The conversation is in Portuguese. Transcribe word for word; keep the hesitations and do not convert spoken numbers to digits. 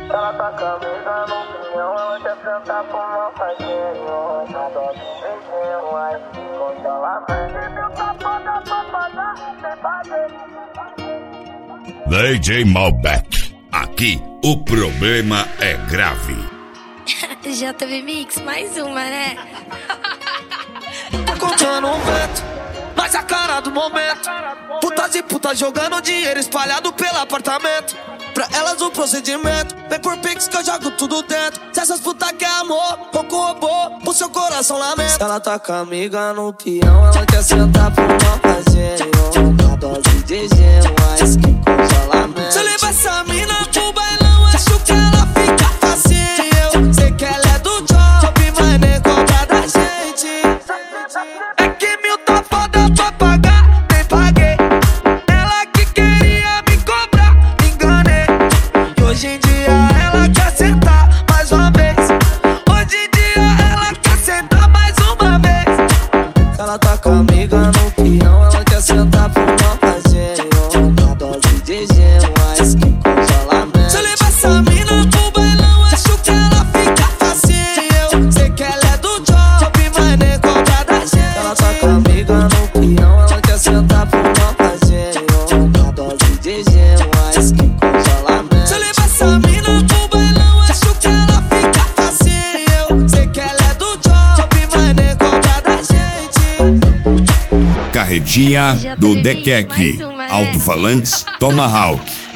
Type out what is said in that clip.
Ela tá camisa no pinhão, ela quer sentar com uma faguinho. Na dose de beijinho, aí congelamento. D J Malbec, aqui o problema é grave. J V Mix, mais uma, né? Tá contando um vento, mas a cara do momento. Putas e putas jogando dinheiro espalhado pelo apartamento. Pra elas o procedimento, vem por pix que eu jogo tudo dentro. Se essas putas quer amor, ou com robô, pro seu coração lamento. Ela tá com a amiga no peão, ela quer sentar pro mal fazer uma dose de gelo, mas que congelamento. Se eu levar essa mina pro bailão, acho que ela fica facinho. Eu sei que ela é do job, mas nem cobra da gente. É que mil tá foda pra pagar, nem paguei. Ela que queria me cobrar, me enganei. E hoje em dia ela quer sentar mais uma vez. Hoje em dia ela quer sentar mais uma vez. Ela tá com a amiga no peão, ela quer sentar pro mal fazer uma dose de gelo, mas que congelamento. Se eu levar essa mina pro bailão, acho que ela fica facinho. Eu sei que ela é do job, mas nem cobra da gente. Ela tá com a amiga no peão, ela quer sentar pro mal fazer uma dose de gelo, mas que congelamento. Se eu levar essa mina pro bailão, acho que ela fica facinho. Eu sei que ela é do job, mas nem cobra da gente. Carretinha do Dequeque, alto-falantes Tomahawk.